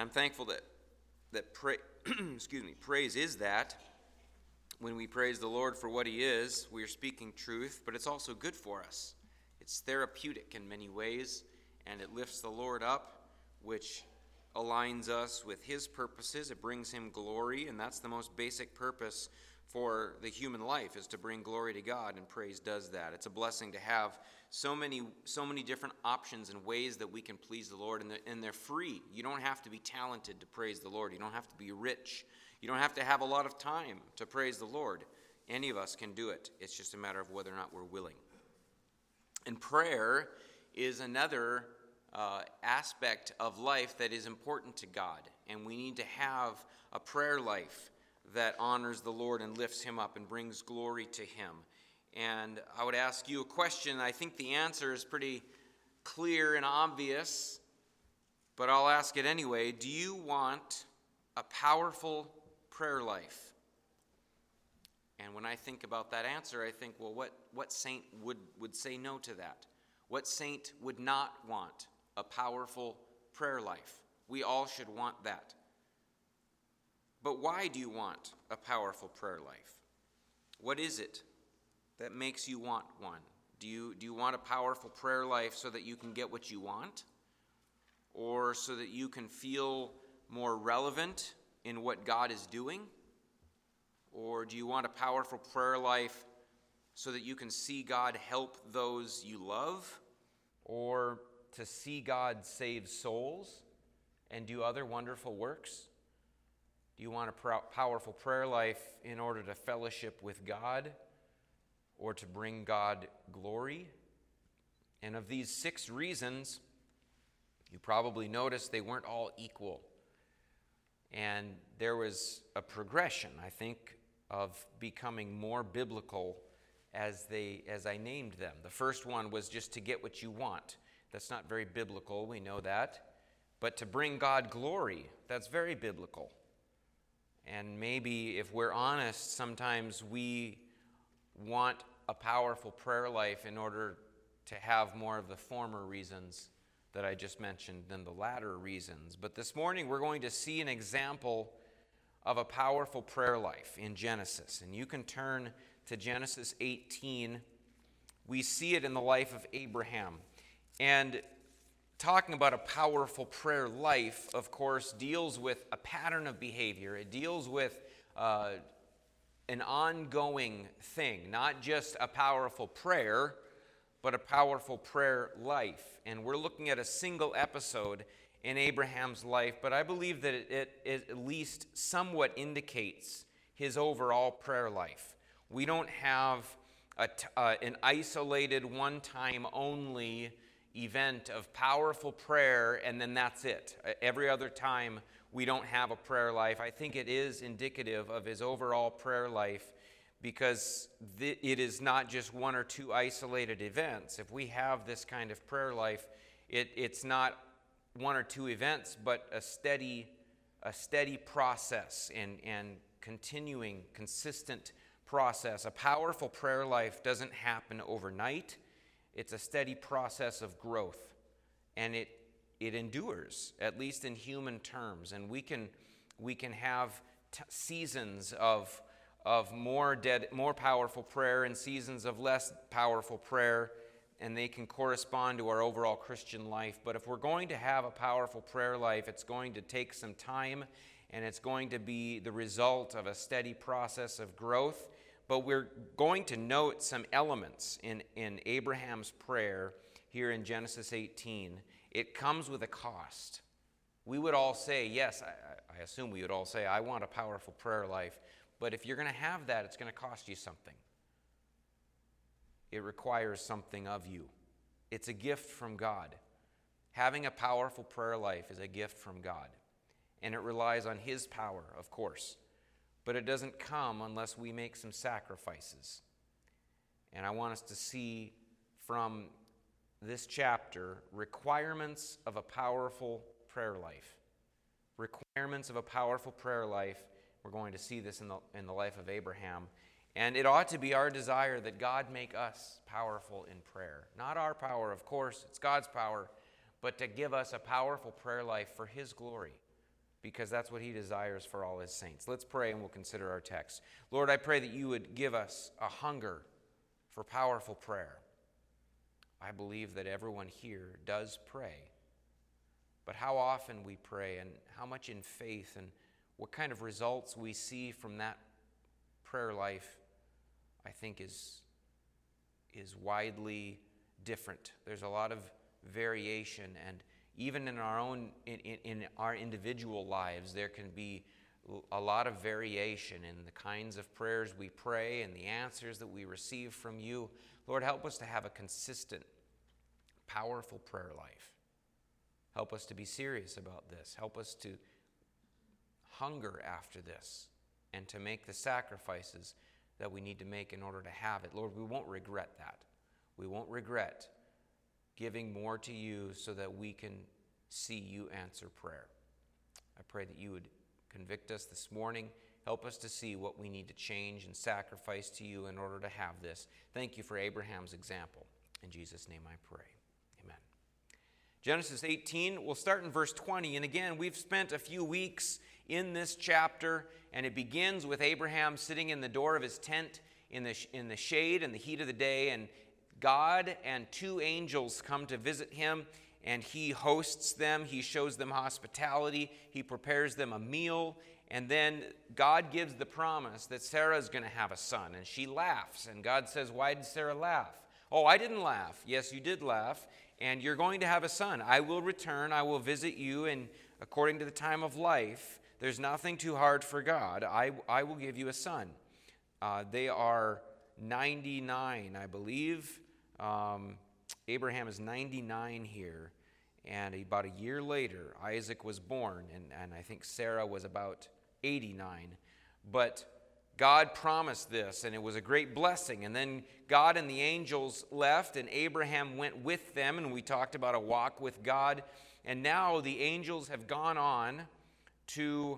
I'm thankful praise is that. When we praise the Lord for what he is, we are speaking truth, but it's also good for us. It's therapeutic in many ways, and it lifts the Lord up, which aligns us with his purposes. It brings him glory, and that's the most basic purpose for the human life, is to bring glory to God, and praise does that. It's a blessing to have so many different options and ways that we can please the Lord, and they're free. You don't have to be talented to praise the Lord. You don't have to be rich. You don't have to have a lot of time to praise the Lord. Any of us can do it. It's just a matter of whether or not we're willing. And prayer is another aspect of life that is important to God. And we need to have a prayer life that honors the Lord and lifts him up and brings glory to him. And I would ask you a question. I think the answer is pretty clear and obvious, but I'll ask it anyway. Do you want a powerful prayer life? And when I think about that answer, I think, well, what saint would say no to that? What saint would not want a powerful prayer life? We all should want that. But why do you want a powerful prayer life? What is it that makes you want one? Do you want a powerful prayer life so that you can get what you want? Or so that you can feel more relevant in what God is doing? Or do you want a powerful prayer life so that you can see God help those you love? Or to see God save souls and do other wonderful works? Do you want a powerful prayer life in order to fellowship with God or to bring God glory? And of these 6 reasons, you probably noticed they weren't all equal. And there was a progression, I think, of becoming more biblical as I named them. The first one was just to get what you want. That's not very biblical, we know that. But to bring God glory, that's very biblical. And maybe if we're honest, sometimes we want a powerful prayer life in order to have more of the former reasons that I just mentioned than the latter reasons. But this morning we're going to see an example of a powerful prayer life in Genesis. And you can turn to Genesis 18. We see it in the life of Abraham. And talking about a powerful prayer life, of course, deals with a pattern of behavior. It deals with an ongoing thing, not just a powerful prayer, but a powerful prayer life. And we're looking at a single episode in Abraham's life, but I believe that it at least somewhat indicates his overall prayer life. We don't have an isolated, one-time only event of powerful prayer, and then that's it. Every other time, we don't have a prayer life. I think it is indicative of his overall prayer life because it is not just 1 or 2 isolated events. If we have this kind of prayer life, it's not 1 or 2 events, but a steady process and continuing, consistent process. A powerful prayer life doesn't happen overnight. It's a steady process of growth, and it endures, at least in human terms. And we can have seasons of more powerful prayer and seasons of less powerful prayer, and they can correspond to our overall Christian life. But if we're going to have a powerful prayer life, it's going to take some time, and it's going to be the result of a steady process of growth. But we're going to note some elements in Abraham's prayer here in Genesis 18. It comes with a cost. We would all say, yes, I assume we would all say, I want a powerful prayer life. But if you're going to have that, it's going to cost you something. It requires something of you. It's a gift from God. Having a powerful prayer life is a gift from God. And it relies on his power, of course. But it doesn't come unless we make some sacrifices. And I want us to see from this chapter requirements of a powerful prayer life. Requirements of a powerful prayer life. We're going to see this in the life of Abraham. And it ought to be our desire that God make us powerful in prayer. Not our power, of course, it's God's power, but to give us a powerful prayer life for his glory, because that's what he desires for all his saints. Let's pray and we'll consider our text. Lord, I pray that you would give us a hunger for powerful prayer. I believe that everyone here does pray. But how often we pray and how much in faith and what kind of results we see from that prayer life, I think is widely different. There's a lot of variation, and even in our own in our individual lives, there can be a lot of variation in the kinds of prayers we pray and the answers that we receive from you. Lord, help us to have a consistent, powerful prayer life. Help us to be serious about this. Help us to hunger after this and to make the sacrifices that we need to make in order to have it. Lord, we won't regret that. We won't regret giving more to you so that we can see you answer prayer. I pray that you would convict us this morning. Help us to see what we need to change and sacrifice to you in order to have this. Thank you for Abraham's example. In Jesus' name I pray. Amen. Genesis 18, we'll start in verse 20. And again, we've spent a few weeks in this chapter, and it begins with Abraham sitting in the door of his tent in the shade and the heat of the day, and God and two angels come to visit him, and he hosts them. He shows them hospitality. He prepares them a meal, and then God gives the promise that Sarah is going to have a son, and she laughs, and God says, "Why did Sarah laugh?" "Oh, I didn't laugh." "Yes, you did laugh, and you're going to have a son. I will return. I will visit you, and according to the time of life, there's nothing too hard for God. I will give you a son." They are 99, I believe. Abraham is 99 here, and about a year later, Isaac was born, and I think Sarah was about 89. But God promised this, and it was a great blessing. And then God and the angels left, and Abraham went with them, and we talked about a walk with God. And now the angels have gone on to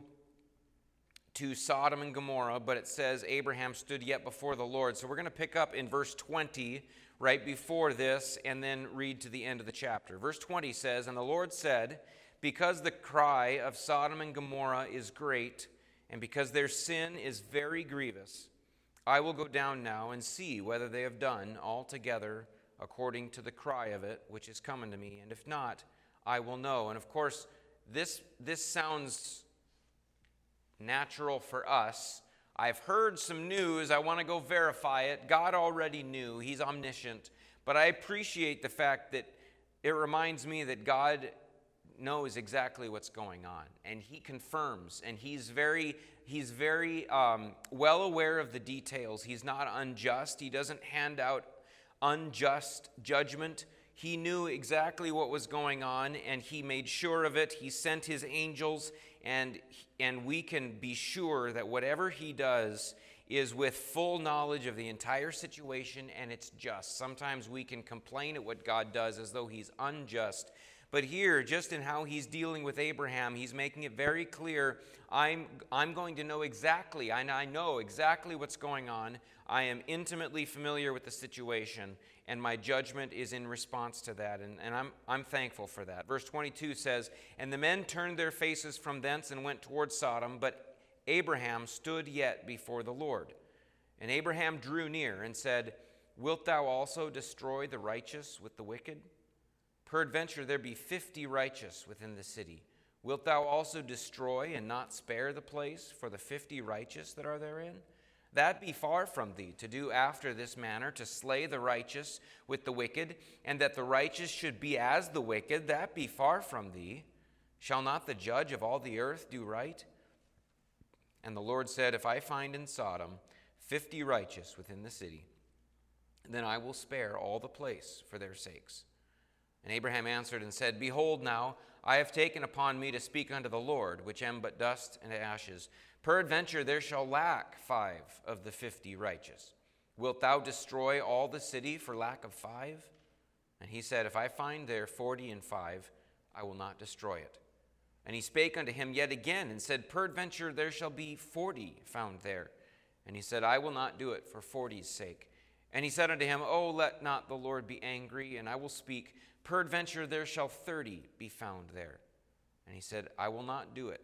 Sodom and Gomorrah, but it says Abraham stood yet before the Lord. So we're going to pick up in verse 20 right before this and then read to the end of the chapter. Verse 20 says, "And the Lord said, because the cry of Sodom and Gomorrah is great, and because their sin is very grievous, I will go down now and see whether they have done altogether according to the cry of it, which is coming to me. And if not, I will know." And of course, this sounds natural for us. I've heard some news. I want to go verify it. God already knew. He's omniscient. But I appreciate the fact that it reminds me that God knows exactly what's going on, and he confirms, and he's very well aware of the details. He's not unjust. He doesn't hand out unjust judgment. He knew exactly what was going on, and he made sure of it. He sent his angels, and we can be sure that whatever he does is with full knowledge of the entire situation, and it's just. Sometimes we can complain at what God does as though he's unjust. But here, just in how he's dealing with Abraham, he's making it very clear, I'm going to know exactly, I know exactly what's going on. I am intimately familiar with the situation, and my judgment is in response to that, and I'm thankful for that. Verse 22 says, "And the men turned their faces from thence and went toward Sodom, but Abraham stood yet before the Lord. And Abraham drew near and said, Wilt thou also destroy the righteous with the wicked? Peradventure there be 50 righteous within the city. Wilt thou also destroy and not spare the place for the 50 righteous that are therein? That be far from thee, to do after this manner, to slay the righteous with the wicked, and that the righteous should be as the wicked. That be far from thee. Shall not the judge of all the earth do right? And the Lord said, If I find in Sodom 50 righteous within the city, then I will spare all the place for their sakes. And Abraham answered and said, Behold now, I have taken upon me to speak unto the Lord, which am but dust and ashes. Peradventure there shall lack 5 of the 50 righteous. Wilt thou destroy all the city for lack of 5? And he said, If I find there 40 and 5, I will not destroy it. And he spake unto him yet again, and said, Peradventure there shall be 40 found there. And he said, I will not do it for 40's sake. And he said unto him, O let not the Lord be angry, and I will speak. Peradventure there shall 30 be found there. And he said, I will not do it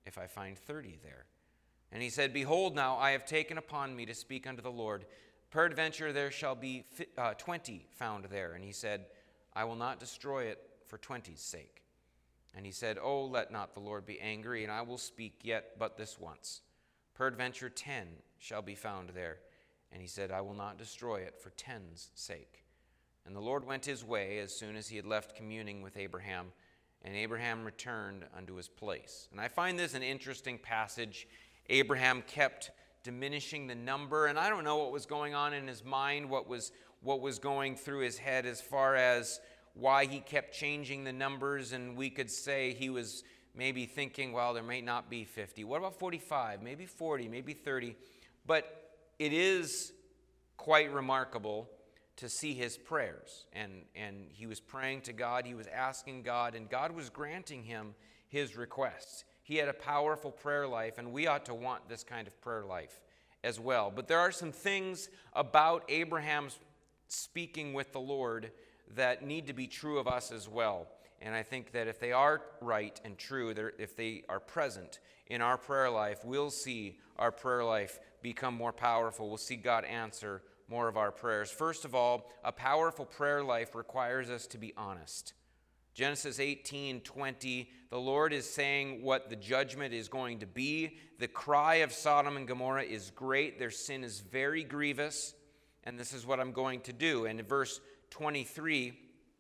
if I find 30 there. And he said, Behold, now I have taken upon me to speak unto the Lord. Peradventure there shall be 20 found there. And he said, I will not destroy it for 20's sake. And he said, Oh, let not the Lord be angry, and I will speak yet but this once. Peradventure 10 shall be found there. And he said, I will not destroy it for 10's sake. And the Lord went his way as soon as he had left communing with Abraham, and Abraham returned unto his place. And I find this an interesting passage. Abraham kept diminishing the number, and I don't know what was going on in his mind, what was going through his head as far as why he kept changing the numbers, and we could say he was maybe thinking, well, there may not be 50. What about 45? Maybe 40, maybe 30. But it is quite remarkable to see his prayers, and he was praying to God, he was asking God, and God was granting him his requests. He had a powerful prayer life, and we ought to want this kind of prayer life as well. But there are some things about Abraham's speaking with the Lord that need to be true of us as well. And I think that if they are right and true, if they are present in our prayer life, we'll see our prayer life become more powerful. We'll see God answer more of our prayers. First of all, a powerful prayer life requires us to be honest. Genesis 18:20, the Lord is saying what the judgment is going to be. The cry of Sodom and Gomorrah is great. Their sin is very grievous, and this is what I'm going to do. And in verse 23,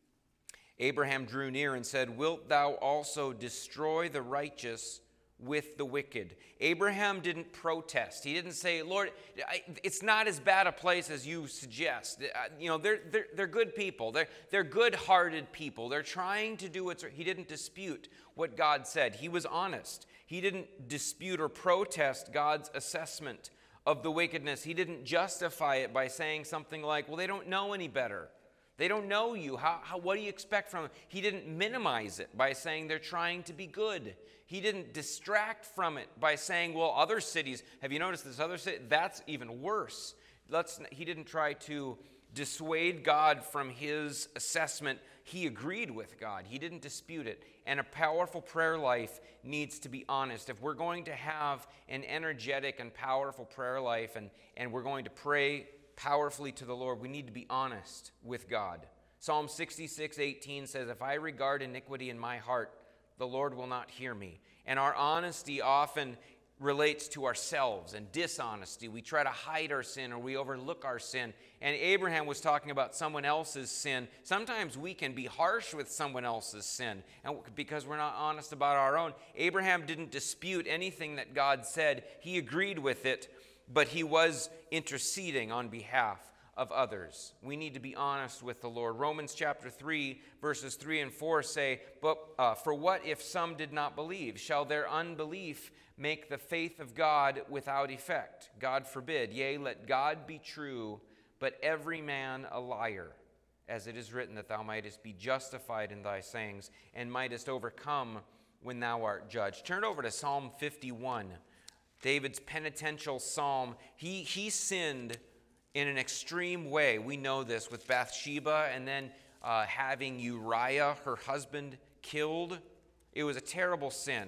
Abraham drew near and said, Wilt thou also destroy the righteous with the wicked? Abraham didn't protest. He didn't say, Lord, it's not as bad a place as you suggest. They're good people. They're good-hearted people. They're trying to do what's right. He didn't dispute what God said. He was honest. He didn't dispute or protest God's assessment of the wickedness. He didn't justify it by saying something like, well, they don't know any better. They don't know you. What do you expect from them? He didn't minimize it by saying they're trying to be good. He didn't distract from it by saying, well, other cities, have you noticed this other city? That's even worse. He didn't try to dissuade God from his assessment. He agreed with God. He didn't dispute it. And a powerful prayer life needs to be honest. If we're going to have an energetic and powerful prayer life and we're going to pray powerfully to the Lord, we need to be honest with God. Psalm 66:18 says, If I regard iniquity in my heart, the Lord will not hear me. And our honesty often relates to ourselves and dishonesty. We try to hide our sin or we overlook our sin. And Abraham was talking about someone else's sin. Sometimes we can be harsh with someone else's sin because we're not honest about our own. Abraham didn't dispute anything that God said. He agreed with it, but he was interceding on behalf of others. We need to be honest with the Lord. Romans chapter 3, verses 3 and 4 say, But for what if some did not believe? Shall their unbelief make the faith of God without effect? God forbid. Yea, let God be true, but every man a liar. As it is written, that thou mightest be justified in thy sayings, and mightest overcome when thou art judged. Turn over to Psalm 51, David's penitential psalm. He sinned in an extreme way. We know this with Bathsheba and then having Uriah, her husband, killed. It was a terrible sin,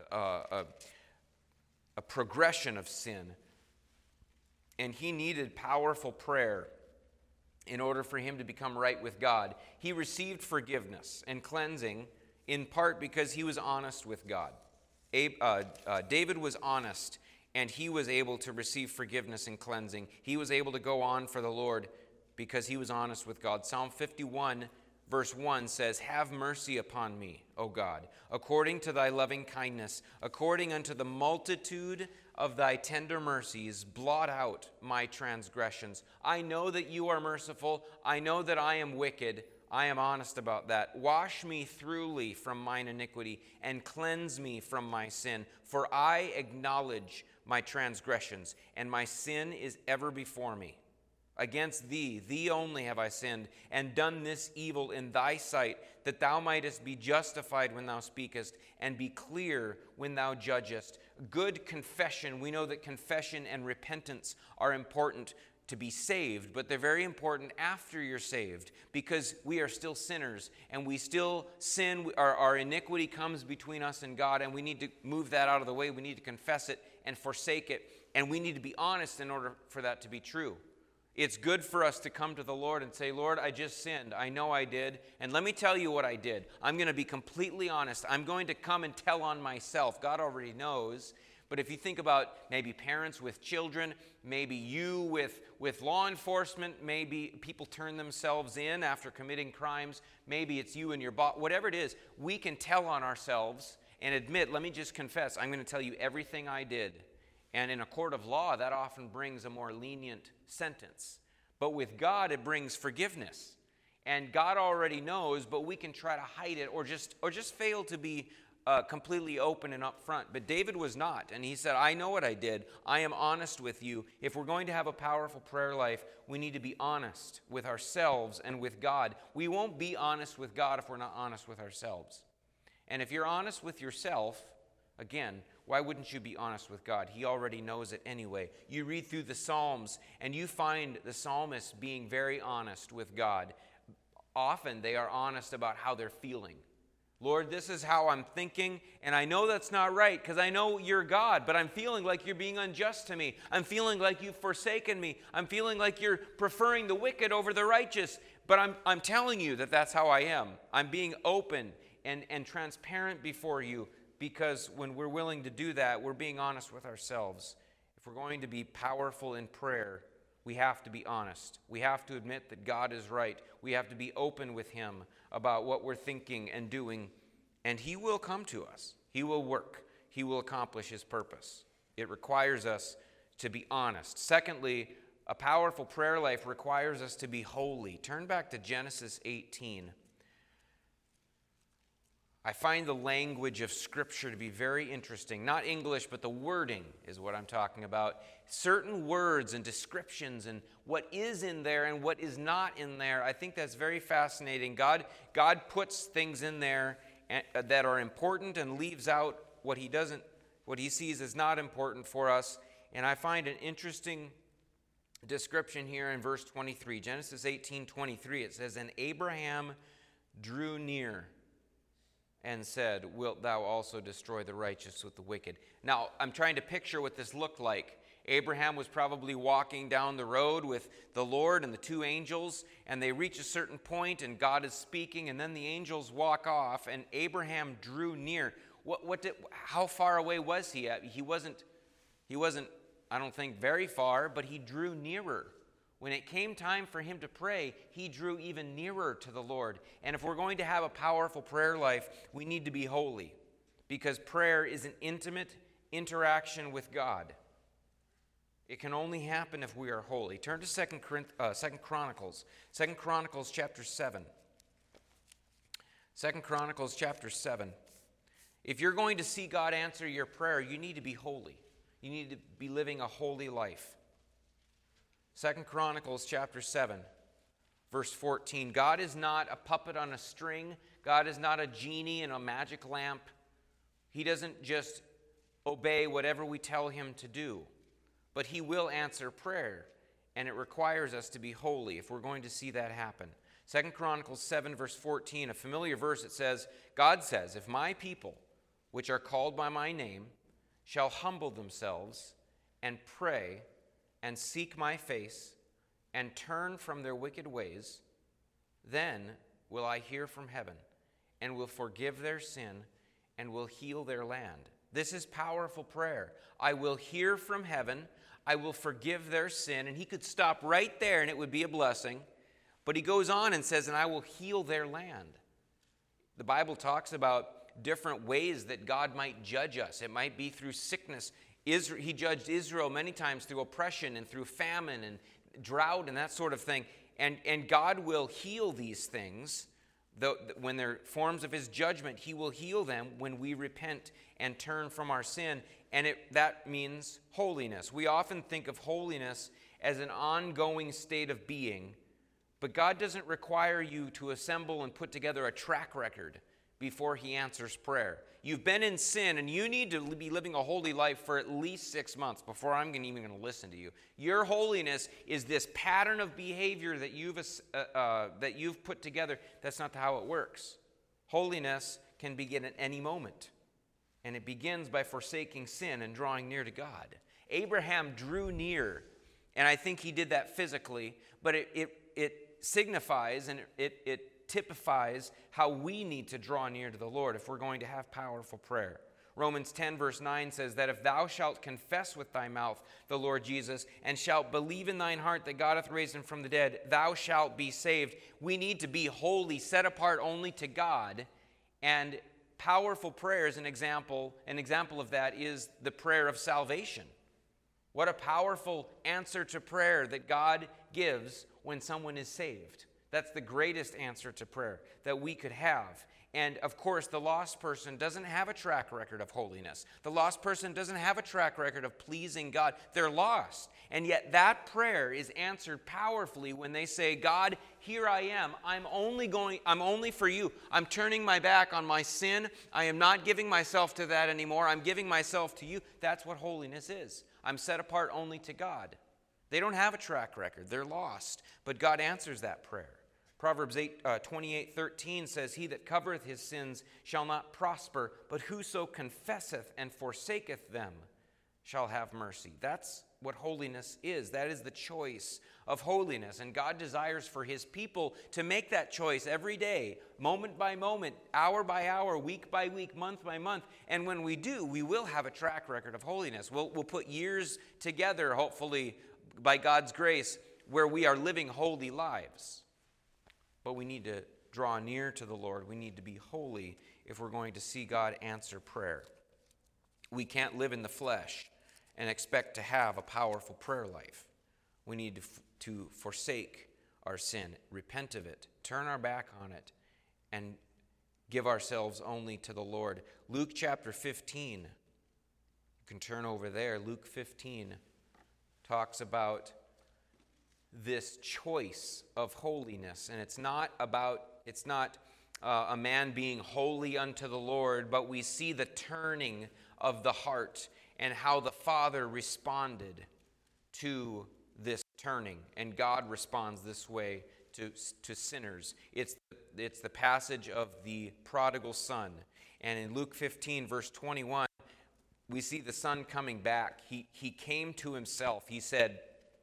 a progression of sin. And he needed powerful prayer in order for him to become right with God. He received forgiveness and cleansing in part because he was honest with God. David was honest, and he was able to receive forgiveness and cleansing. He was able to go on for the Lord because he was honest with God. Psalm 51, verse 1 says, Have mercy upon me, O God, according to thy loving kindness, according unto the multitude of thy tender mercies, blot out my transgressions. I know that you are merciful. I know that I am wicked. I am honest about that. Wash me thoroughly from mine iniquity and cleanse me from my sin. For I acknowledge my transgressions, and my sin is ever before me. Against thee only have I sinned, and done this evil in thy sight, that thou mightest be justified when thou speakest, and be clear when thou judgest. Good confession. We know that confession and repentance are important to be saved, but they're very important after you're saved, because we are still sinners and we still sin. Our iniquity comes between us and God, and we need to move that out of the way. We need to confess it and forsake it, and we need to be honest in order for that to be true. It's good for us to come to the Lord and say, Lord, I just sinned. I know I did, and let me tell you what I did. I'm going to be completely honest. I'm going to come and tell on myself. God already knows. But if you think about maybe parents with children, maybe you with law enforcement, maybe people turn themselves in after committing crimes, maybe it's you and your boss, whatever it is, we can tell on ourselves and admit, let me just confess, I'm going to tell you everything I did. And in a court of law, that often brings a more lenient sentence. But with God, it brings forgiveness. And God already knows, but we can try to hide it or just fail to be completely open and upfront. But David was not, and he said, I know what I did. I am honest with you. If we're going to have a powerful prayer life, we need to be honest with ourselves and with God. We won't be honest with God if we're not honest with ourselves. And if you're honest with yourself, again, why wouldn't you be honest with God? He already knows it anyway. You read through the Psalms, and you find the psalmists being very honest with God. Often they are honest about how they're feeling. Lord, this is how I'm thinking, and I know that's not right because I know you're God, but I'm feeling like you're being unjust to me. I'm feeling like you've forsaken me. I'm feeling like you're preferring the wicked over the righteous, but I'm telling you that that's how I am. I'm being open and transparent before you, because when we're willing to do that, we're being honest with ourselves. If we're going to be powerful in prayer, we have to be honest. We have to admit that God is right. We have to be open with him about what we're thinking and doing, and he will come to us. He will work. He will accomplish his purpose. It requires us to be honest. Secondly, a powerful prayer life requires us to be holy. Turn back to Genesis 18. I find the language of Scripture to be very interesting. Not English, but the wording is what I'm talking about. Certain words and descriptions and what is in there and what is not in there. I think that's very fascinating. God puts things in there that are important and leaves out what he sees as not important for us. And I find an interesting description here in verse 23. Genesis 18:23. It says, "And Abraham drew near and said, wilt thou also destroy the righteous with the wicked?" Now, I'm trying to picture what this looked like. Abraham was probably walking down the road with the Lord and the two angels, and they reach a certain point, and God is speaking, and then the angels walk off, and Abraham drew near. How far away was he? He wasn't, I don't think, very far, but he drew nearer. When it came time for him to pray, he drew even nearer to the Lord. And if we're going to have a powerful prayer life, we need to be holy, because prayer is an intimate interaction with God. It can only happen if we are holy. Turn to 2 Chronicles. 2 Chronicles chapter 7. 2 Chronicles chapter 7. If you're going to see God answer your prayer, you need to be holy. You need to be living a holy life. 2 Chronicles chapter 7, verse 14. God is not a puppet on a string. God is not a genie in a magic lamp. He doesn't just obey whatever we tell him to do, but he will answer prayer, and it requires us to be holy if we're going to see that happen. 2 Chronicles 7, verse 14, a familiar verse, it says, God says, "If my people, which are called by my name, shall humble themselves and pray and seek my face and turn from their wicked ways, then will I hear from heaven and will forgive their sin and will heal their land." This is powerful prayer. I will hear from heaven. I will forgive their sin. And he could stop right there and it would be a blessing. But he goes on and says, and I will heal their land. The Bible talks about different ways that God might judge us. It might be through sickness. He judged Israel many times through oppression and through famine and drought and that sort of thing. And God will heal these things. When they're forms of his judgment, he will heal them when we repent and turn from our sin. And that means holiness. We often think of holiness as an ongoing state of being. But God doesn't require you to assemble and put together a track record before he answers prayer. You've been in sin, and you need to be living a holy life for at least 6 months before I'm even going to listen to you. Your holiness is this pattern of behavior that you've put together. That's not how it works. Holiness can begin at any moment, and it begins by forsaking sin and drawing near to God. Abraham drew near, and I think he did that physically, but it signifies and it typifies how we need to draw near to the Lord if we're going to have powerful prayer. Romans 10 verse 9 says that if thou shalt confess with thy mouth the Lord Jesus and shalt believe in thine heart that God hath raised him from the dead, thou shalt be saved. We need to be holy, set apart only to God. And powerful prayer is an example of that is the prayer of salvation. What a powerful answer to prayer that God gives when someone is saved. That's the greatest answer to prayer that we could have. And of course, the lost person doesn't have a track record of holiness. The lost person doesn't have a track record of pleasing God. They're lost. And yet that prayer is answered powerfully when they say, God, here I am. I'm only for you. I'm turning my back on my sin. I am not giving myself to that anymore. I'm giving myself to you. That's what holiness is. I'm set apart only to God. They don't have a track record. They're lost. But God answers that prayer. Proverbs 28:13 says, He that covereth his sins shall not prosper, but whoso confesseth and forsaketh them shall have mercy. That's what holiness is. That is the choice of holiness. And God desires for his people to make that choice every day, moment by moment, hour by hour, week by week, month by month. And when we do, we will have a track record of holiness. We'll put years together, hopefully, by God's grace, where we are living holy lives. But we need to draw near to the Lord. We need to be holy if we're going to see God answer prayer. We can't live in the flesh and expect to have a powerful prayer life. We need to forsake our sin, repent of it, turn our back on it, and give ourselves only to the Lord. Luke chapter 15, you can turn over there. Luke 15 talks about this choice of holiness. And it's not a man being holy unto the Lord, but we see the turning of the heart and how the Father responded to this turning. And God responds this way to sinners. It's the passage of the prodigal son. And in Luke 15, verse 21, we see the son coming back. He came to himself. He said,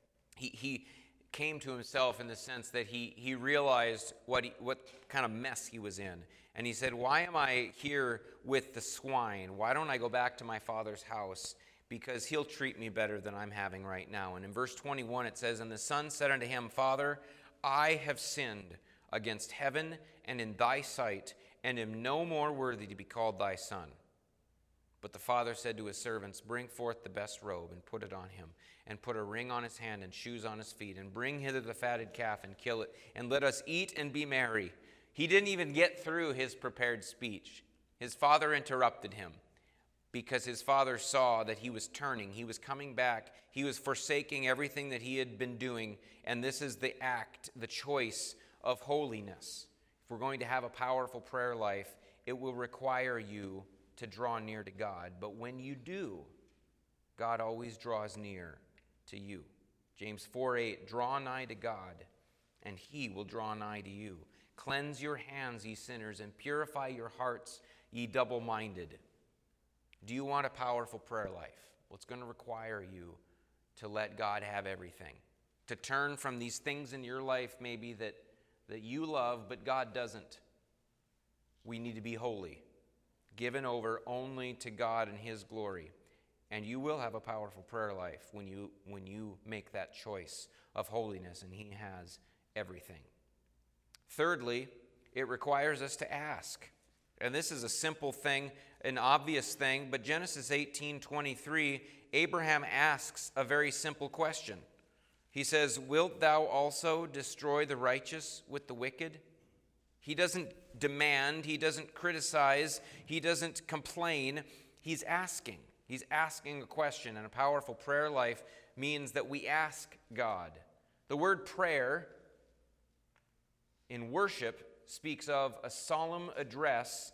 he came to himself in the sense that he realized what kind of mess he was in. And he said, why am I here with the swine? Why don't I go back to my father's house? Because he'll treat me better than I'm having right now. And in verse 21 it says, And the son said unto him, Father, I have sinned against heaven and in thy sight, and am no more worthy to be called thy son. But the father said to his servants, Bring forth the best robe, and put it on him, and put a ring on his hand and shoes on his feet, and bring hither the fatted calf, and kill it, and let us eat and be merry. He didn't even get through his prepared speech. His father interrupted him, because his father saw that he was turning, he was coming back, he was forsaking everything that he had been doing, and this is the act, the choice of holiness. If we're going to have a powerful prayer life, it will require you to draw near to God. But when you do, God always draws near to you. James 4:8, Draw nigh to God, and he will draw nigh to you. Cleanse your hands, ye sinners, and purify your hearts, ye double-minded. Do you want a powerful prayer life? Well, it's going to require you to let God have everything. To turn from these things in your life maybe that you love, but God doesn't. We need to be holy, given over only to God and his glory. And you will have a powerful prayer life when you make that choice of holiness, and he has everything. Thirdly, it requires us to ask. And this is a simple thing, an obvious thing, but Genesis 18:23, Abraham asks a very simple question. He says, Wilt thou also destroy the righteous with the wicked? He doesn't demand, he doesn't criticize, he doesn't complain. He's asking. He's asking a question, and a powerful prayer life means that we ask God. The word prayer in worship speaks of a solemn address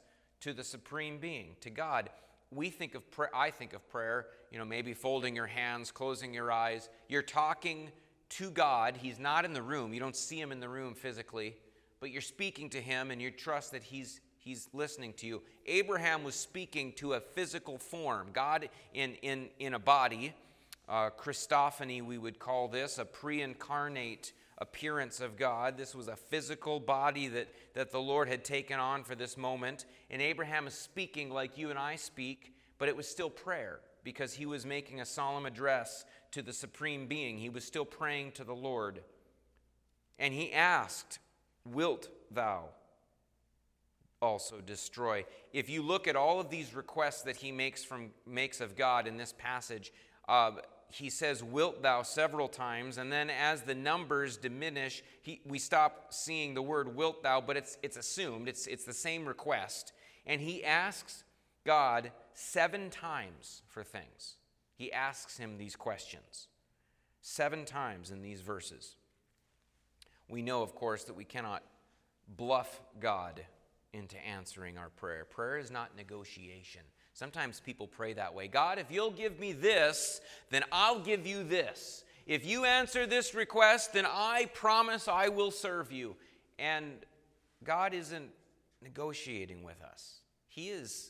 to the supreme being, to God. We think of prayer, I think of prayer, maybe folding your hands, closing your eyes. You're talking to God. He's not in the room. You don't see him in the room physically, but you're speaking to him and you trust that he's listening to you. Abraham was speaking to a physical form, God in a body. Christophany, we would call this, a pre-incarnate appearance of God. This was a physical body that the Lord had taken on for this moment. And Abraham is speaking like you and I speak, but it was still prayer because he was making a solemn address to the supreme being. He was still praying to the Lord. And he asked, "Wilt thou also destroy?" If you look at all of these requests that he makes of God in this passage, he says, "Wilt thou" several times, and then as the numbers diminish, we stop seeing the word "wilt thou," but it's assumed. It's the same request. And he asks God 7 times for things. He asks him these questions 7 times in these verses. We know, of course, that we cannot bluff God into answering our prayer. Prayer is not negotiation. Sometimes people pray that way. God, if you'll give me this, then I'll give you this. If you answer this request, then I promise I will serve you. And God isn't negotiating with us. He is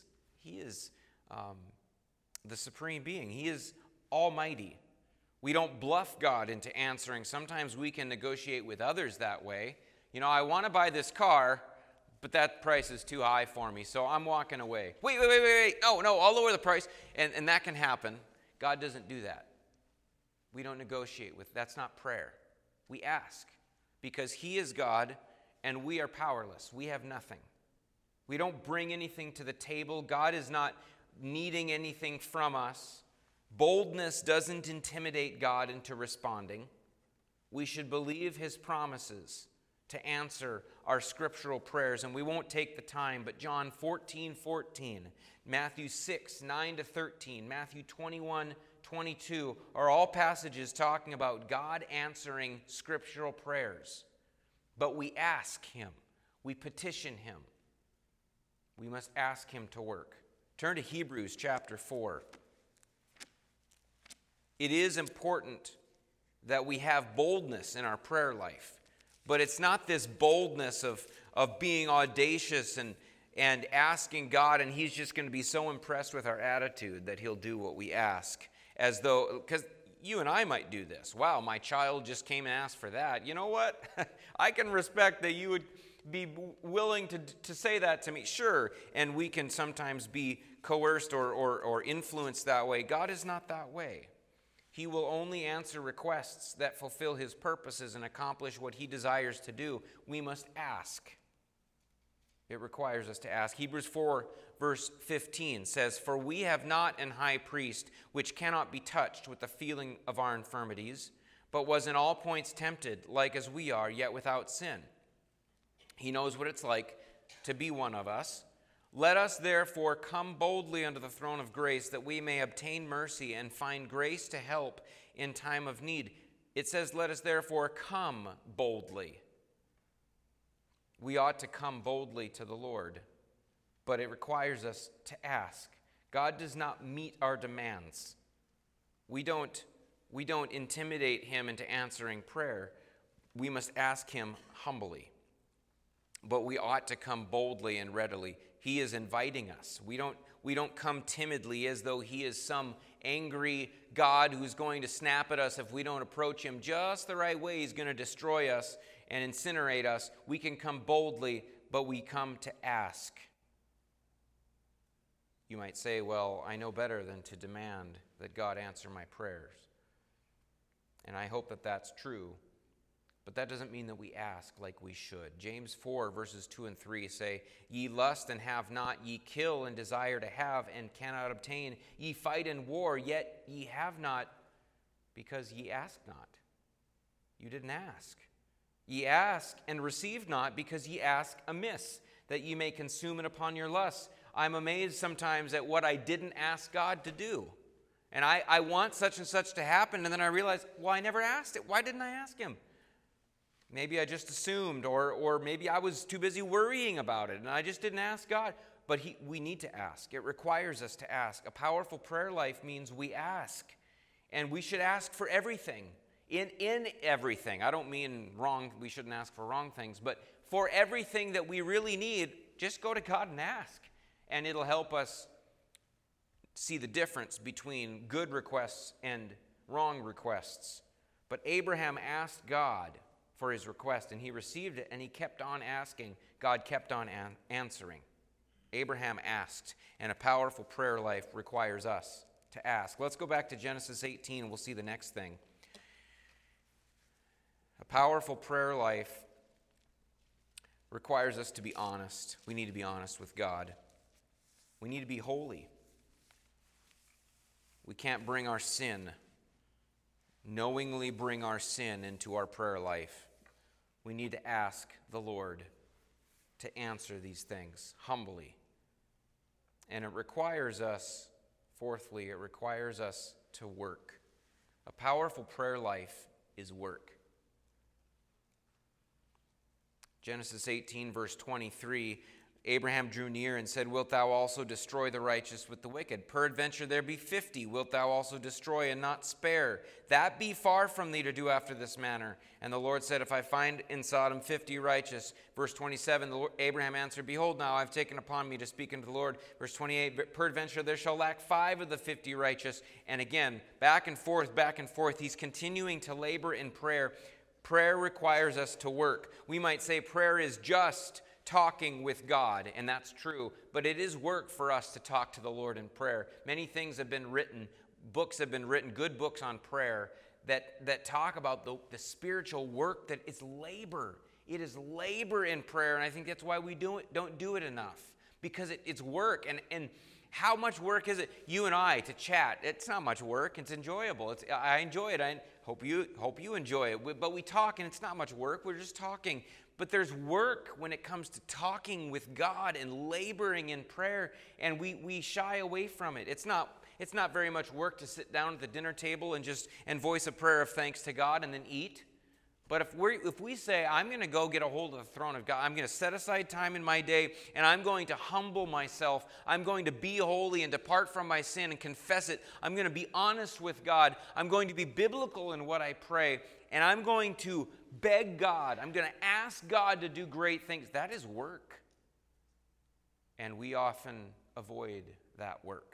the supreme being. He is almighty. We don't bluff God into answering. Sometimes we can negotiate with others that way. I want to buy this car, but that price is too high for me, so I'm walking away. Wait. No, I'll lower the price. And that can happen. God doesn't do that. We don't negotiate with. That's not prayer. We ask because he is God and we are powerless. We have nothing. We don't bring anything to the table. God is not needing anything from us. Boldness doesn't intimidate God into responding. We should believe his promises to answer our scriptural prayers, and we won't take the time, but John 14:14, Matthew 6:9-13, Matthew 21:22 are all passages talking about God answering scriptural prayers. But we ask him, we petition him. We must ask him to work. Turn to Hebrews chapter 4. It is important that we have boldness in our prayer life. But it's not this boldness of being audacious and asking God, and he's just going to be so impressed with our attitude that he'll do what we ask. As though, because you and I might do this. Wow, my child just came and asked for that. You know what? I can respect that you would be willing to say that to me. Sure, and we can sometimes be coerced or influenced that way. God is not that way. He will only answer requests that fulfill his purposes and accomplish what he desires to do. We must ask. It requires us to ask. Hebrews 4, verse 15 says, "For we have not an high priest which cannot be touched with the feeling of our infirmities, but was in all points tempted, like as we are, yet without sin." He knows what it's like to be one of us. "Let us therefore come boldly unto the throne of grace, that we may obtain mercy and find grace to help in time of need." It says, let us therefore come boldly. We ought to come boldly to the Lord, but it requires us to ask. God does not meet our demands. We don't intimidate him into answering prayer. We must ask him humbly. But we ought to come boldly and readily. He is inviting us. We don't come timidly as though he is some angry God who's going to snap at us if we don't approach him just the right way. He's going to destroy us and incinerate us. We can come boldly, but we come to ask. You might say, well, I know better than to demand that God answer my prayers. And I hope that that's true. But that doesn't mean that we ask like we should. James 4, verses 2 and 3 say, "Ye lust and have not, ye kill and desire to have and cannot obtain. Ye fight in war, yet ye have not, because ye ask not." You didn't ask. "Ye ask and receive not, because ye ask amiss, that ye may consume it upon your lusts." I'm amazed sometimes at what I didn't ask God to do. And I want such and such to happen, and then I realize, well, I never asked it. Why didn't I ask him? Maybe I just assumed, or maybe I was too busy worrying about it, and I just didn't ask God. but we need to ask. It requires us to ask. A powerful prayer life means we ask, and we should ask for everything. In everything. I don't mean wrong, we shouldn't ask for wrong things, but for everything that we really need, just go to God and ask. And it'll help us see the difference between good requests and wrong requests. But Abraham asked God for his request, and he received it, and he kept on asking. God kept on answering. Abraham asked, and a powerful prayer life requires us to ask. Let's go back to Genesis 18, and we'll see the next thing. A powerful prayer life requires us to be honest. We need to be honest with God. We need to be holy. We can't knowingly bring our sin into our prayer life. We need to ask the Lord to answer these things humbly. And it requires us, fourthly, it requires us to work. A powerful prayer life is work. Genesis 18, verse 23, Abraham drew near and said, Wilt thou also destroy the righteous with the wicked? Peradventure there be 50. Wilt thou also destroy and not spare? That be far from thee to do after this manner. And the Lord said, If I find in Sodom 50 righteous. Verse 27, Abraham answered, Behold, now I have taken upon me to speak unto the Lord. Verse 28, Peradventure there shall lack 5 of the 50 righteous. And again, back and forth. He's continuing to labor in prayer. Prayer requires us to work. We might say prayer is just talking with God, and that's true, but it is work for us to talk to the Lord in prayer. Many things have been written, books have been written, good books on prayer that talk about the spiritual work that is labor. It is labor in prayer, and I think that's why we don't do it enough, because it's work. And how much work is it? You and I to chat. It's not much work. It's enjoyable. I enjoy it. I hope you enjoy it. But we talk, and it's not much work. We're just talking. But there's work when it comes to talking with God and laboring in prayer, and we shy away from it. It's not very much work to sit down at the dinner table and voice a prayer of thanks to God and then eat. But if we say, I'm going to go get a hold of the throne of God, I'm going to set aside time in my day, and I'm going to humble myself, I'm going to be holy and depart from my sin and confess it, I'm going to be honest with God, I'm going to be biblical in what I pray, and I'm going to beg God, I'm going to ask God to do great things. That is work. And we often avoid that work.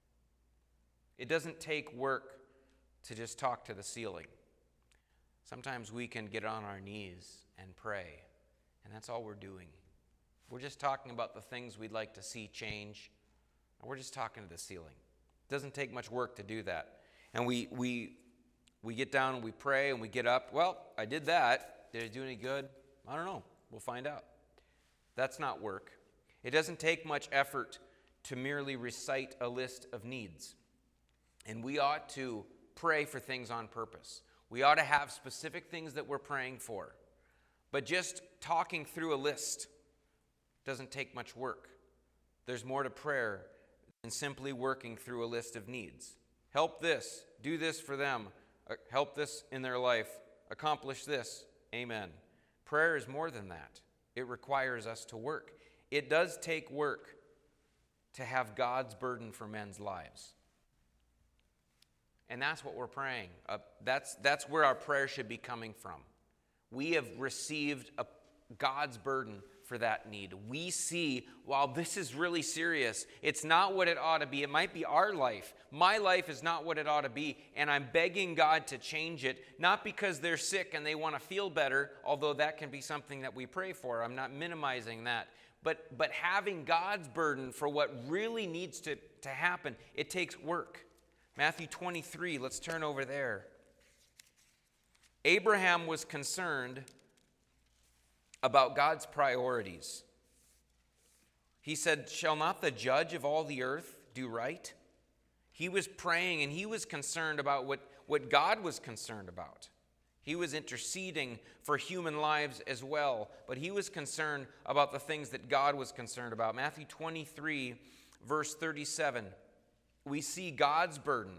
It doesn't take work to just talk to the ceiling. Sometimes we can get on our knees and pray, and that's all we're doing. We're just talking about the things we'd like to see change, and we're just talking to the ceiling. It doesn't take much work to do that. And we get down and we pray and we get up. Well, I did that. Did it do any good? I don't know. We'll find out. That's not work. It doesn't take much effort to merely recite a list of needs. And we ought to pray for things on purpose. We ought to have specific things that we're praying for. But just talking through a list doesn't take much work. There's more to prayer than simply working through a list of needs. Help this, do this for them, help this in their life, accomplish this, amen. Prayer is more than that. It requires us to work. It does take work to have God's burden for men's lives. And that's what we're praying. That's where our prayer should be coming from. We have received God's burden for that need. We see, while this is really serious, it's not what it ought to be. It might be our life. My life is not what it ought to be, and I'm begging God to change it, not because they're sick and they want to feel better, although that can be something that we pray for. I'm not minimizing that. But having God's burden for what really needs to happen, it takes work. Matthew 23, let's turn over there. Abraham was concerned about God's priorities. He said, "Shall not the judge of all the earth do right?" He was praying and he was concerned about what God was concerned about. He was interceding for human lives as well, but he was concerned about the things that God was concerned about. Matthew 23, verse 37. We see God's burden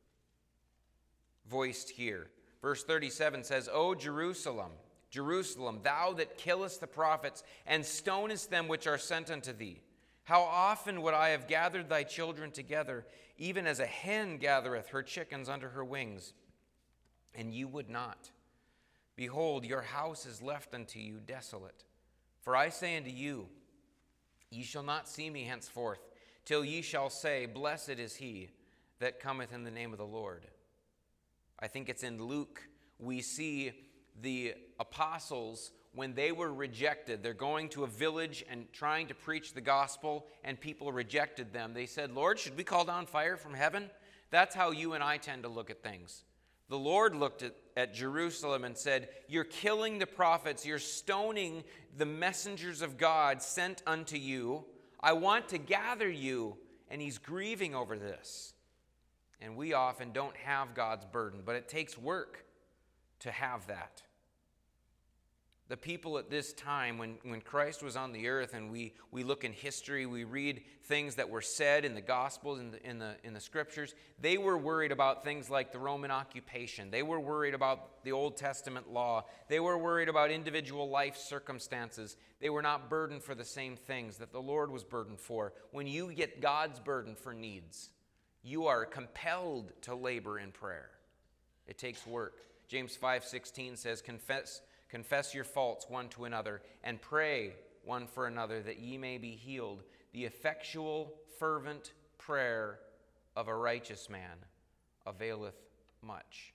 voiced here. Verse 37 says, "O Jerusalem, Jerusalem, thou that killest the prophets and stonest them which are sent unto thee. How often would I have gathered thy children together, even as a hen gathereth her chickens under her wings, and you would not. Behold, your house is left unto you desolate. For I say unto you, ye shall not see me henceforth, till ye shall say, Blessed is he that cometh in the name of the Lord. I think it's in Luke, we see the apostles, when they were rejected, they're going to a village and trying to preach the gospel, and people rejected them. They said, Lord, should we call down fire from heaven? That's how you and I tend to look at things. The Lord looked at Jerusalem and said, you're killing the prophets, you're stoning the messengers of God sent unto you. I want to gather you, and he's grieving over this. And we often don't have God's burden, but it takes work to have that. The people at this time, when Christ was on the earth, and we look in history, we read things that were said in the Gospels, in the Scriptures, they were worried about things like the Roman occupation. They were worried about the Old Testament law. They were worried about individual life circumstances. They were not burdened for the same things that the Lord was burdened for. When you get God's burden for needs, you are compelled to labor in prayer. It takes work. James 5:16 says, Confess your faults one to another, and pray one for another, that ye may be healed. The effectual, fervent prayer of a righteous man availeth much.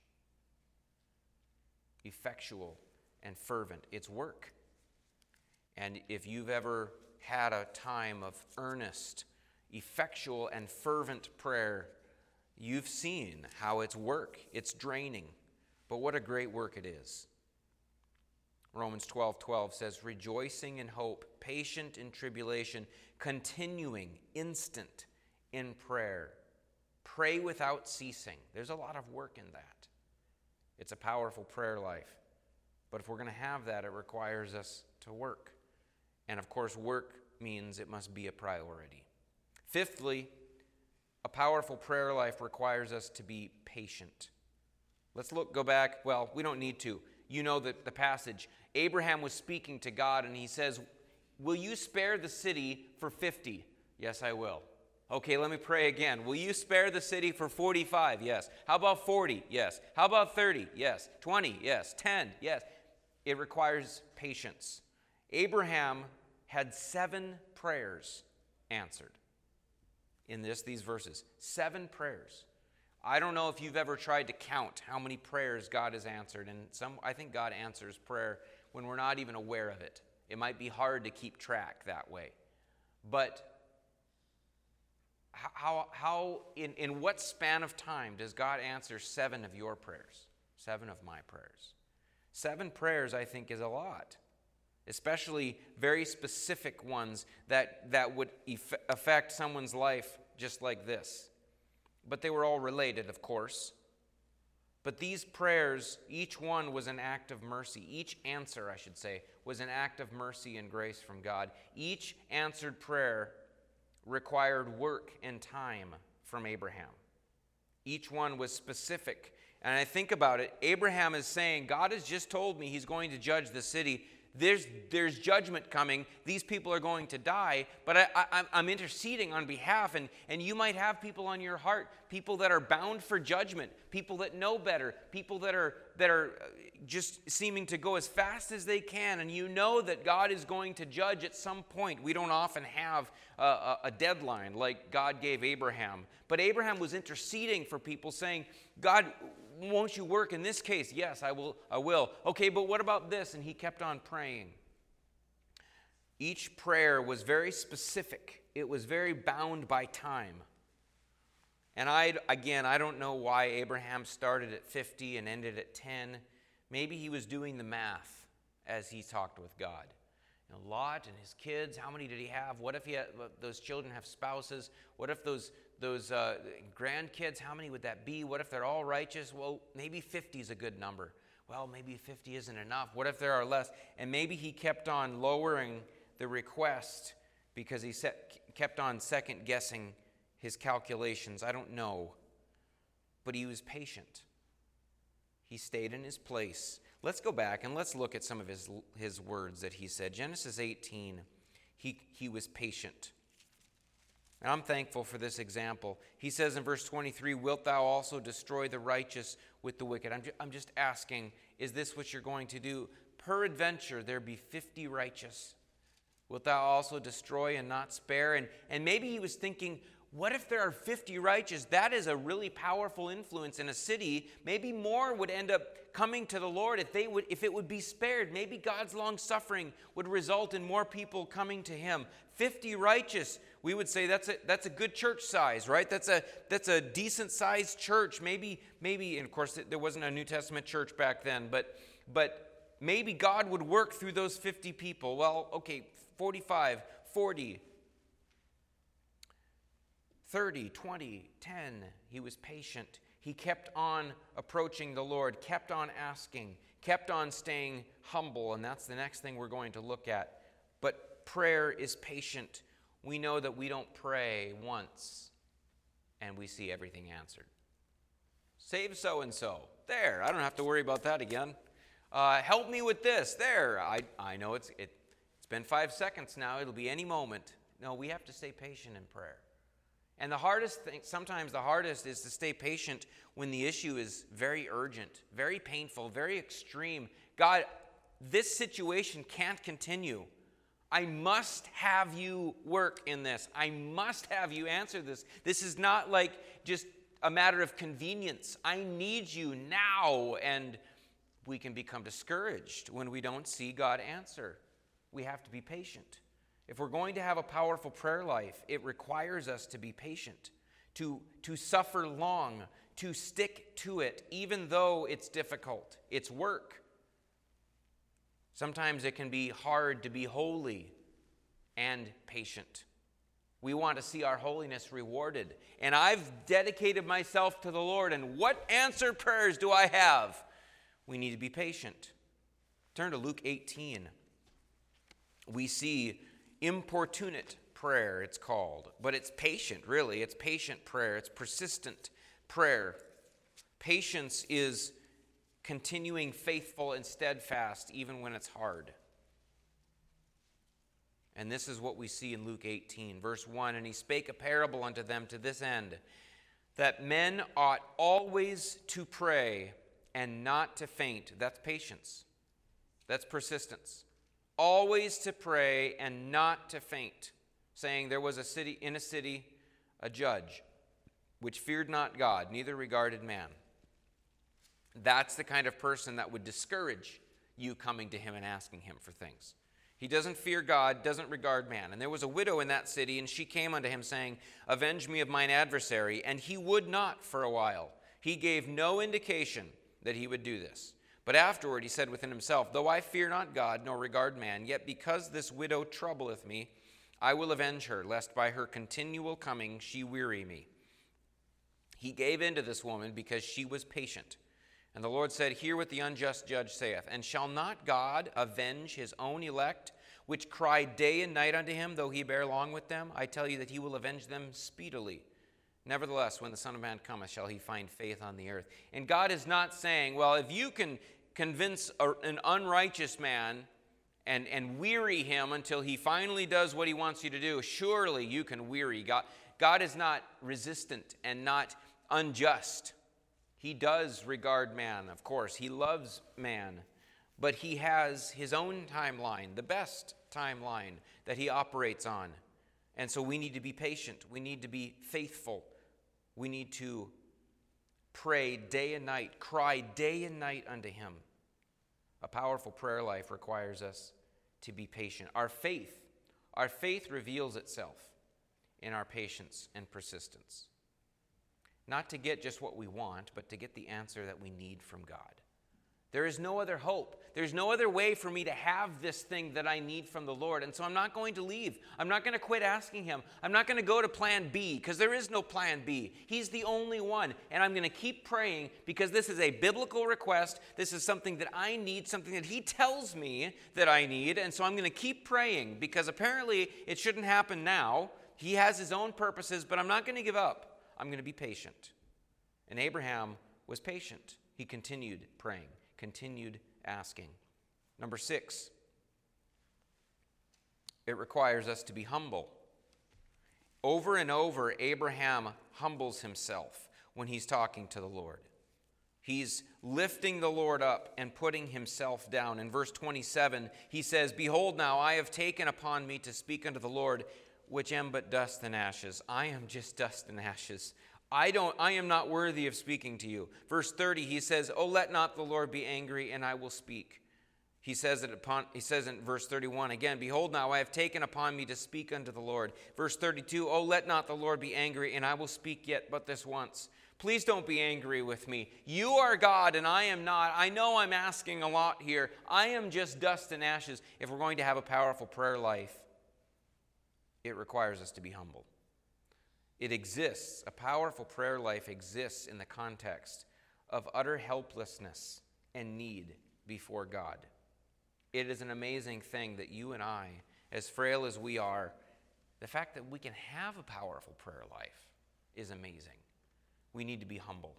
Effectual and fervent. It's work. And if you've ever had a time of earnest, effectual, and fervent prayer, you've seen how it's work. It's draining. But what a great work it is. Romans 12:12 says, rejoicing in hope, patient in tribulation, continuing, instant in prayer. Pray without ceasing. There's a lot of work in that. It's a powerful prayer life. But if we're going to have that, it requires us to work. And of course, work means it must be a priority. Fifthly, a powerful prayer life requires us to be patient. Let's go back. Well, we don't need to. You know the passage. Abraham was speaking to God, and he says, will you spare the city for 50? Yes, I will. Okay, let me pray again. Will you spare the city for 45? Yes. How about 40? Yes. How about 30? Yes. 20? Yes. 10? Yes. It requires patience. Abraham had 7 prayers answered in these verses. 7 prayers. I don't know if you've ever tried to count how many prayers God has answered. And I think God answers prayer when we're not even aware of it. It might be hard to keep track that way. But how in what span of time does God answer 7 of your prayers? 7 of my prayers. 7 prayers, I think, is a lot. Especially very specific ones that would affect someone's life just like this. But they were all related, of course. But these prayers, each one was an act of mercy. Each answer, I should say, was an act of mercy and grace from God. Each answered prayer required work and time from Abraham. Each one was specific. And I think about it, Abraham is saying, God has just told me he's going to judge the city. There's judgment coming. These people are going to die, but I'm interceding on behalf, and you might have people on your heart, people that are bound for judgment, people that know better, people that are just seeming to go as fast as they can, and you know that God is going to judge at some point. We don't often have a deadline like God gave Abraham, but Abraham was interceding for people, saying, God, won't you work in this case? Yes, I will. Okay, but what about this? And he kept on praying. Each prayer was very specific. It was very bound by time. And I don't know why Abraham started at 50 and ended at 10. Maybe he was doing the math as he talked with God. Lot and his kids, how many did he have? What if those children have spouses? What if those grandkids, how many would that be? What if they're all righteous? Well, maybe 50 is a good number. Well, maybe 50 isn't enough. What if there are less? And maybe he kept on lowering the request because he kept on second-guessing his calculations. I don't know. But he was patient. He stayed in his place. Let's go back and let's look at some of his words that he said. Genesis 18, he was patient. And I'm thankful for this example. He says in verse 23, wilt thou also destroy the righteous with the wicked? I'm just asking, is this what you're going to do? Peradventure there be 50 righteous. Wilt thou also destroy and not spare? And maybe he was thinking, what if there are 50 righteous? That is a really powerful influence in a city. Maybe more would end up coming to the Lord if it would be spared. Maybe God's long suffering would result in more people coming to him. 50 righteous, we would say that's a good church size, right? That's a decent sized church. Maybe, and of course there wasn't a New Testament church back then, but maybe God would work through those 50 people. Well, okay, 45, 40, 30, 20, 10. He was patient. He kept on approaching the Lord, kept on asking, kept on staying humble, and that's the next thing we're going to look at. But prayer is patient. We know that we don't pray once and we see everything answered. Save so-and-so. There, I don't have to worry about that again. Help me with this. There, I know it's been 5 seconds now. It'll be any moment. No, we have to stay patient in prayer. And sometimes the hardest is to stay patient when the issue is very urgent, very painful, very extreme. God, this situation can't continue. I must have you work in this. I must have you answer this. This is not like just a matter of convenience. I need you now. And we can become discouraged when we don't see God answer. We have to be patient. If we're going to have a powerful prayer life, it requires us to be patient, to suffer long, to stick to it, even though it's difficult. It's work. Sometimes it can be hard to be holy and patient. We want to see our holiness rewarded. And I've dedicated myself to the Lord, and what answered prayers do I have? We need to be patient. Turn to Luke 18. We see importunate prayer, it's called. But it's patient, really. It's patient prayer. It's persistent prayer. Patience is continuing faithful and steadfast even when it's hard. And this is what we see in Luke 18, verse 1. And he spake a parable unto them to this end, that men ought always to pray and not to faint. That's patience. That's persistence. Always to pray and not to faint, saying there was in a city a judge, which feared not God, neither regarded man. That's the kind of person that would discourage you coming to him and asking him for things. He doesn't fear God, doesn't regard man. And there was a widow in that city, and she came unto him, saying, avenge me of mine adversary. And he would not for a while. He gave no indication that he would do this. But afterward he said within himself, though I fear not God, nor regard man, yet because this widow troubleth me, I will avenge her, lest by her continual coming she weary me. He gave in to this woman because she was patient. And the Lord said, hear what the unjust judge saith. And shall not God avenge his own elect, which cry day and night unto him, though he bear long with them? I tell you that he will avenge them speedily. Nevertheless, when the Son of Man cometh, shall he find faith on the earth? And God is not saying, well, if you can convince an unrighteous man and weary him until he finally does what he wants you to do, surely you can weary God. God is not resistant and not unjust. He does regard man, of course. He loves man. But he has his own timeline, the best timeline that he operates on. And so we need to be patient. We need to be faithful. We need to pray day and night, cry day and night unto him. A powerful prayer life requires us to be patient. Our faith reveals itself in our patience and persistence. Not to get just what we want, but to get the answer that we need from God. There is no other hope. There's no other way for me to have this thing that I need from the Lord. And so I'm not going to leave. I'm not going to quit asking him. I'm not going to go to plan B, because there is no plan B. He's the only one. And I'm going to keep praying because this is a biblical request. This is something that I need, something that he tells me that I need. And so I'm going to keep praying because apparently it shouldn't happen now. He has his own purposes, but I'm not going to give up. I'm going to be patient. And Abraham was patient. He continued praying, continued asking. Number 6, it requires us to be humble. Over and over, Abraham humbles himself when he's talking to the Lord. He's lifting the Lord up and putting himself down. In verse 27, he says, "Behold now, I have taken upon me to speak unto the Lord, which am but dust and ashes." I am just dust and ashes. I am not worthy of speaking to you. Verse 30, he says, "Oh, let not the Lord be angry, and I will speak." He says in verse 31 again, "Behold now, I have taken upon me to speak unto the Lord." Verse 32, "Oh, let not the Lord be angry, and I will speak yet but this once." Please don't be angry with me. You are God and I am not. I know I'm asking a lot here. I am just dust and ashes. If we're going to have a powerful prayer life, it requires us to be humble. It exists. A powerful prayer life exists in the context of utter helplessness and need before God. It is an amazing thing that you and I, as frail as we are, the fact that we can have a powerful prayer life is amazing. We need to be humble.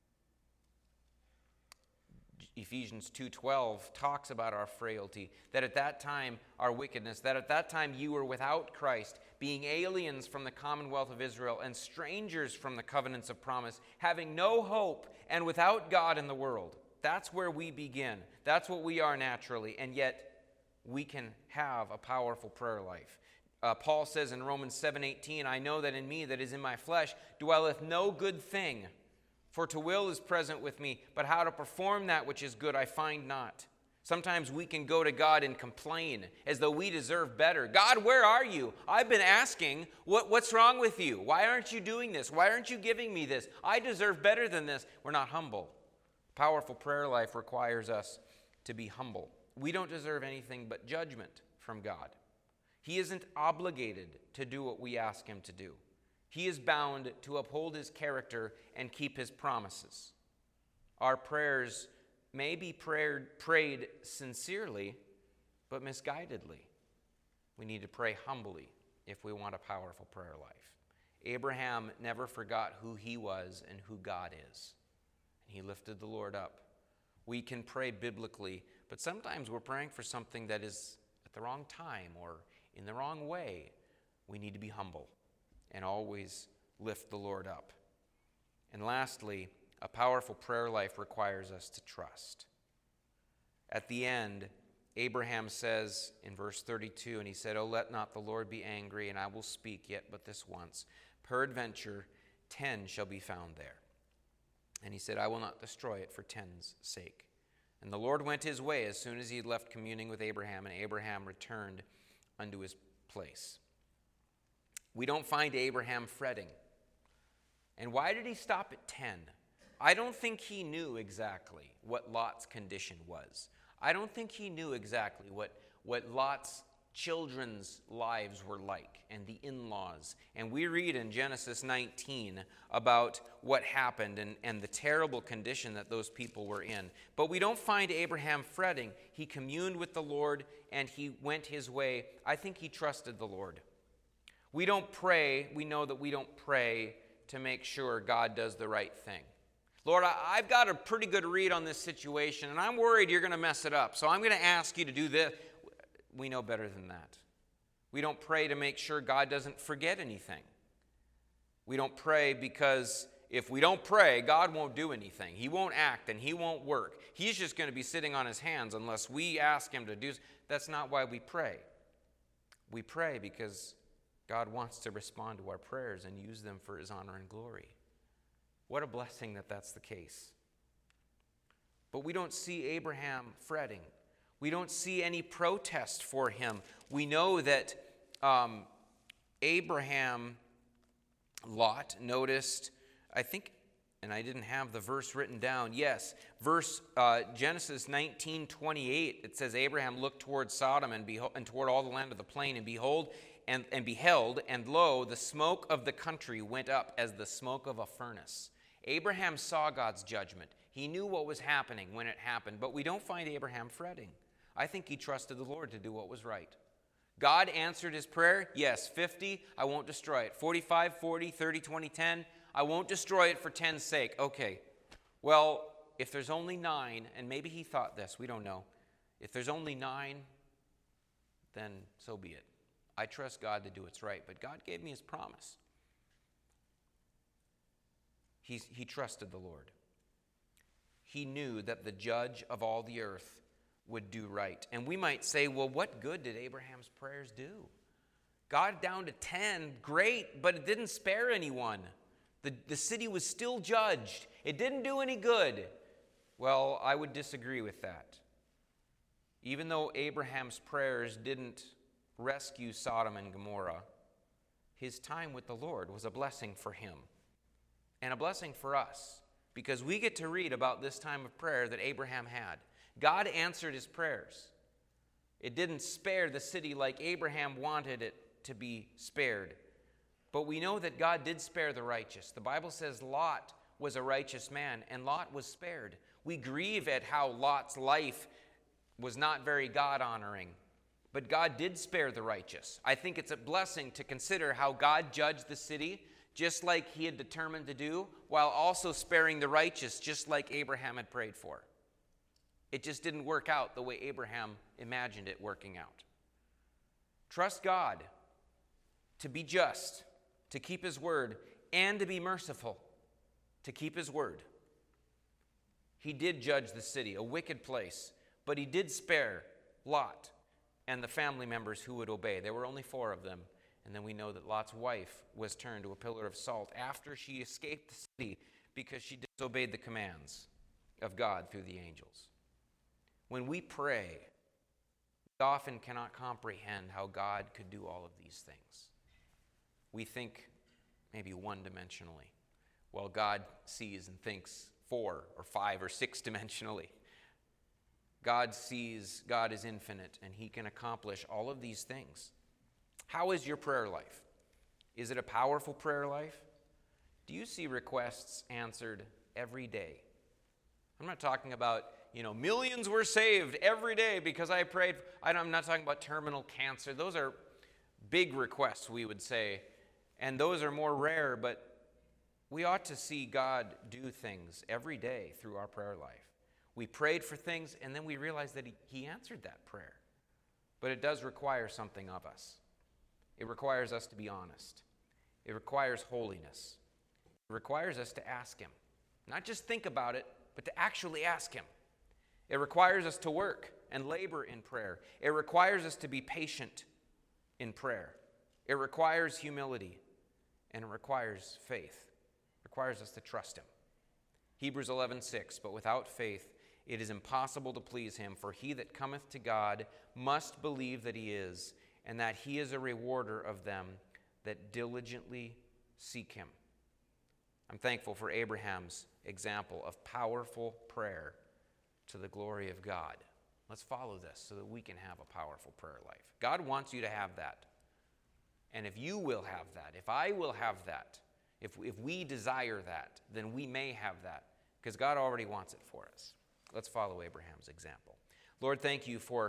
Ephesians 2:12 talks about our frailty, that at that time, our wickedness, that at that time you were without Christ, being aliens from the commonwealth of Israel and strangers from the covenants of promise, having no hope and without God in the world. That's where we begin. That's what we are naturally, and yet we can have a powerful prayer life. Paul says in Romans 7:18, "I know that in me, that is in my flesh, dwelleth no good thing. For to will is present with me, but how to perform that which is good I find not." Sometimes we can go to God and complain as though we deserve better. "God, where are you? I've been asking, what's wrong with you? Why aren't you doing this? Why aren't you giving me this? I deserve better than this." We're not humble. Powerful prayer life requires us to be humble. We don't deserve anything but judgment from God. He isn't obligated to do what we ask him to do. He is bound to uphold his character and keep his promises. Our prayers may be prayed sincerely, but misguidedly. We need to pray humbly if we want a powerful prayer life. Abraham never forgot who he was and who God is. He lifted the Lord up. We can pray biblically, but sometimes we're praying for something that is at the wrong time or in the wrong way. We need to be humble and always lift the Lord up. And lastly, a powerful prayer life requires us to trust. At the end, Abraham says in verse 32, and he said, "Oh, let not the Lord be angry, and I will speak yet but this once. Peradventure 10 shall be found there." And he said, "I will not destroy it for 10's sake." And the Lord went his way as soon as he had left communing with Abraham, and Abraham returned unto his place. We don't find Abraham fretting. And why did he stop at 10? I don't think he knew exactly what Lot's condition was. I don't think he knew exactly what Lot's children's lives were like and the in-laws. And we read in Genesis 19 about what happened and the terrible condition that those people were in. But we don't find Abraham fretting. He communed with the Lord and he went his way. I think he trusted the Lord. We don't pray. We know that we don't pray to make sure God does the right thing. Lord, I've got a pretty good read on this situation, and I'm worried you're going to mess it up, so I'm going to ask you to do this. We know better than that. We don't pray to make sure God doesn't forget anything. We don't pray because if we don't pray, God won't do anything. He won't act and he won't work. He's just going to be sitting on his hands unless we ask him to do. That's not why we pray. We pray because God wants to respond to our prayers and use them for his honor and glory. What a blessing that that's the case. But we don't see Abraham fretting. We don't see any protest for him. We know that Lot noticed, I think, and I didn't have the verse written down. Yes, Genesis 19:28. It says Abraham looked toward Sodom and toward all the land of the plain, and beheld, and lo, the smoke of the country went up as the smoke of a furnace. Abraham saw God's judgment. He knew what was happening when it happened, but we don't find Abraham fretting. I think he trusted the Lord to do what was right. God answered his prayer. Yes, 50, I won't destroy it. 45, 40, 30, 20, 10, I won't destroy it for 10's sake. Okay, well, if there's only 9, and maybe he thought this, we don't know. If there's only 9, then so be it. I trust God to do what's right. But God gave me his promise. He trusted the Lord. He knew that the judge of all the earth would do right. And we might say, well, what good did Abraham's prayers do? God down to 10, great, but it didn't spare anyone. The city was still judged. It didn't do any good. Well, I would disagree with that. Even though Abraham's prayers didn't rescue Sodom and Gomorrah, his time with the Lord was a blessing for him and a blessing for us, because we get to read about this time of prayer that Abraham had. God answered his prayers. It didn't spare the city like Abraham wanted it to be spared. But we know that God did spare the righteous. The Bible says Lot was a righteous man, and Lot was spared. We grieve at how Lot's life was not very God-honoring, but God did spare the righteous. I think it's a blessing to consider how God judged the city, just like he had determined to do, while also sparing the righteous, just like Abraham had prayed for. It just didn't work out the way Abraham imagined it working out. Trust God to be just, to keep his word, and to be merciful, to keep his word. He did judge the city, a wicked place, but he did spare Lot and the family members who would obey. There were only 4 of them. And then we know that Lot's wife was turned to a pillar of salt after she escaped the city because she disobeyed the commands of God through the angels. When we pray, we often cannot comprehend how God could do all of these things. We think maybe one-dimensionally, while God sees and thinks 4 or 5 or 6-dimensionally. God sees, God is infinite, and he can accomplish all of these things. How is your prayer life? Is it a powerful prayer life? Do you see requests answered every day? I'm not talking about, millions were saved every day because I prayed. I'm not talking about terminal cancer. Those are big requests, we would say, and those are more rare, but we ought to see God do things every day through our prayer life. We prayed for things, and then we realized that he answered that prayer. But it does require something of us. It requires us to be honest. It requires holiness. It requires us to ask him. Not just think about it, but to actually ask him. It requires us to work and labor in prayer. It requires us to be patient in prayer. It requires humility, and it requires faith. It requires us to trust him. Hebrews 11:6, but without faith it is impossible to please him, for he that cometh to God must believe that he is, and that he is a rewarder of them that diligently seek him. I'm thankful for Abraham's example of powerful prayer to the glory of God. Let's follow this so that we can have a powerful prayer life. God wants you to have that. And if you will have that, if I will have that, if we desire that, then we may have that, because God already wants it for us. Let's follow Abraham's example. Lord, thank you for